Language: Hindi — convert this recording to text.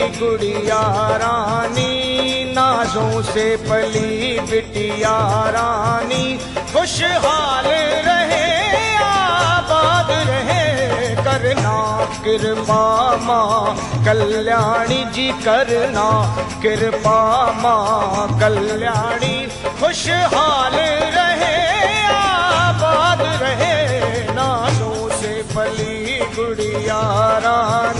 गुड़िया रानी, नाजों से पली बिटिया रानी, खुशहाल रहे आबाद रहे, करना कृपा माँ कल्याणी जी, करना कृपा माँ कल्याणी, खुशहाल रहे आबाद रहे, नाजों से पली गुड़िया रानी।